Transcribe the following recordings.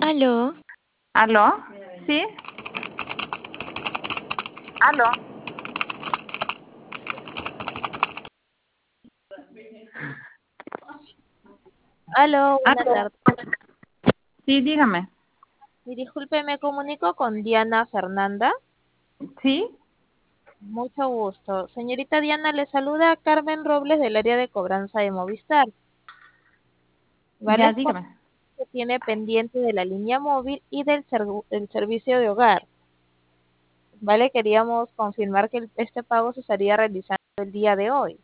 ¿Aló? ¿Aló? ¿Sí? ¿Aló? Aló, buenas ¿Aló? tardes. Sí, dígame. Y disculpe, me comunico con Diana Fernanda. ¿Sí? Mucho gusto. Señorita Diana, le saluda Carmen Robles del área de cobranza de Movistar. ¿Vale? Ya, Es por dígame. que tiene pendiente de la línea móvil y del servicio de hogar. ¿Vale? Queríamos confirmar que este pago se estaría realizando el día de hoy.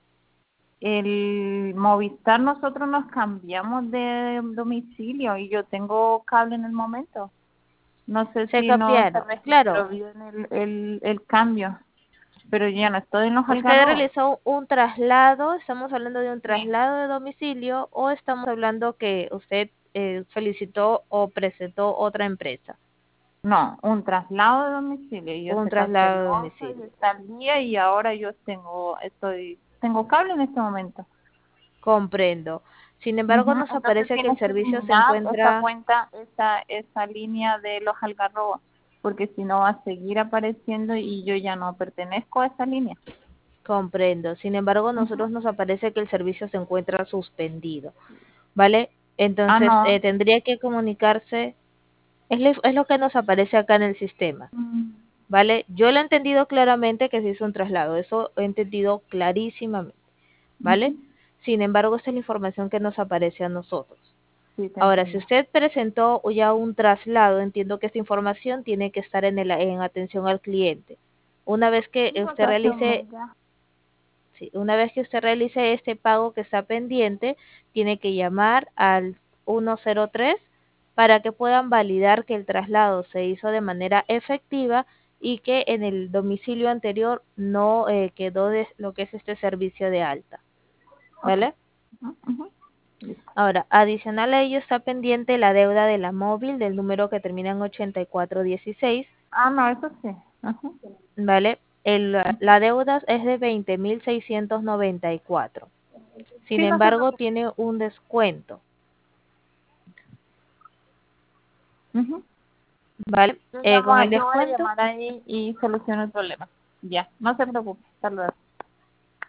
El Movistar, nosotros nos cambiamos de domicilio y yo tengo cable en el momento. No sé Se si no se cambiaron. Claro, registró bien el cambio, pero ya no estoy en los usted Algarrobos. realizó un traslado, estamos hablando de un Sí. traslado de domicilio o estamos hablando que usted solicitó o presentó otra empresa, No, un traslado de domicilio. Y un se traslado de canceló y domicilio. está al día y ahora yo tengo cable en este momento. Comprendo. Sin Ujú. embargo, nos Entonces aparece que el tienes que servicio se eliminar esa encuentra, cuenta, esa línea de los Algarrobos, porque si no va a seguir apareciendo y yo ya no pertenezco a esa línea. comprendo. Sin embargo, Ujú. nosotros nos aparece que el servicio se encuentra suspendido, ¿vale? Ah, Entonces, no. tendría que comunicarse, es lo que nos aparece acá en el sistema. Mm, ¿Vale? Yo lo he entendido claramente que se hizo un traslado, eso he entendido clarísimamente, ¿vale? ujú. Sin embargo, esta es la información que nos aparece a nosotros. Sí, te Ahora, si entiendo. usted presentó ya un traslado, entiendo que esta información tiene que estar en atención al cliente. Una vez que Sí, porque usted hace un realice, mes ya. sí, una vez que usted realice este pago que está pendiente, tiene que llamar al 103 para que puedan validar que el traslado se hizo de manera efectiva y que en el domicilio anterior no quedó de lo que es este servicio de alta, Ok. ¿vale? Ujú, ujú. Listo. Ahora, adicional a ello está pendiente la deuda de la móvil del número que termina en 8416, Ah, no, eso sí. Ujú. ¿vale? La deuda es de 20.694. Sin Sí, no se embargo, preocupe. tiene un descuento, Ujú. ¿vale? Yo Con llamo, el yo voy a descuento, llamar ahí y soluciono el problema. Ya, no se preocupe. Hasta luego.